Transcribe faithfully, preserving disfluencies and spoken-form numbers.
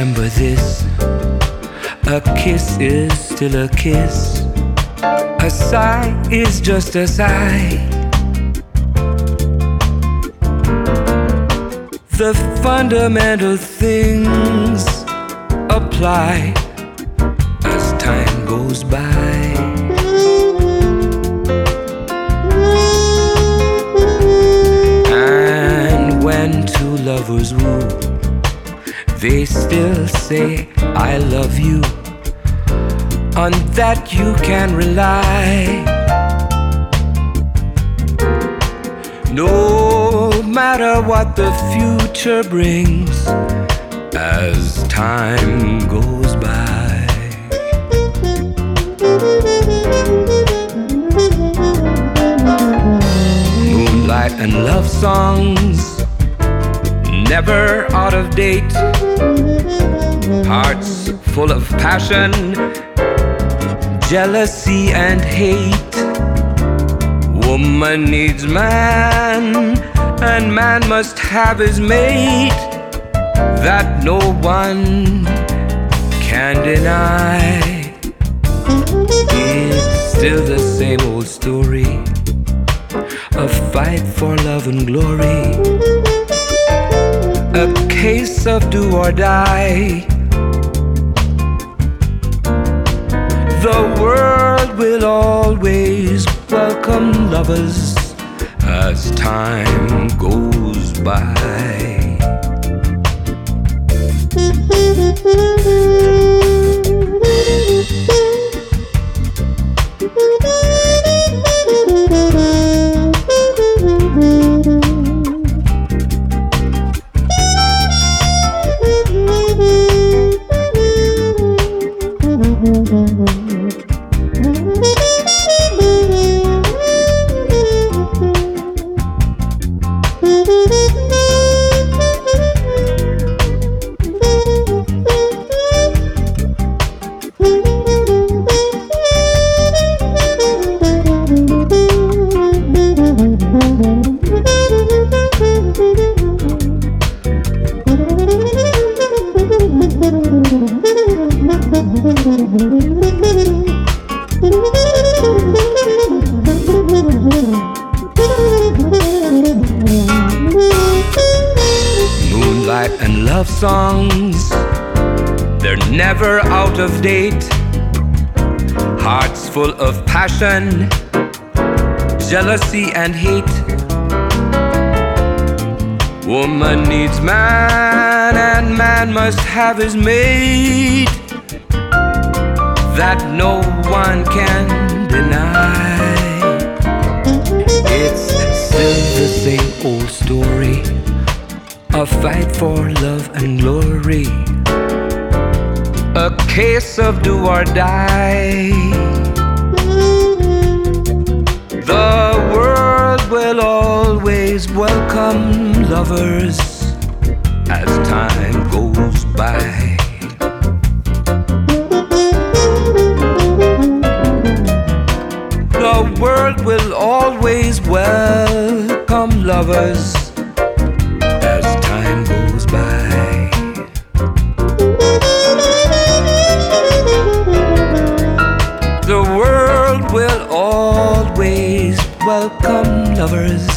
remember this: a kiss is still a kiss, a sigh is just a sigh. The fundamental things apply as time goes by. And when two lovers woo, they still say I love you. On that you can rely. No matter what the future brings, as time goes by. Moonlight and love songs, never out of date. Hearts full of passion, jealousy and hate. Woman needs man, and man must have his mate. That no one can deny. It's still the same old story, a fight for love and glory, a case of do or die. The world will always welcome lovers as time goes by. Moonlight and love songs, they're never out of date. Hearts full of passion, jealousy and hate. Woman needs man, and man must have his mate. That no one can deny. It's still the same old story, a fight for love and glory, a case of do or die. The world will always welcome lovers as time goes by. The world will always welcome lovers as time goes by. The world will always welcome lovers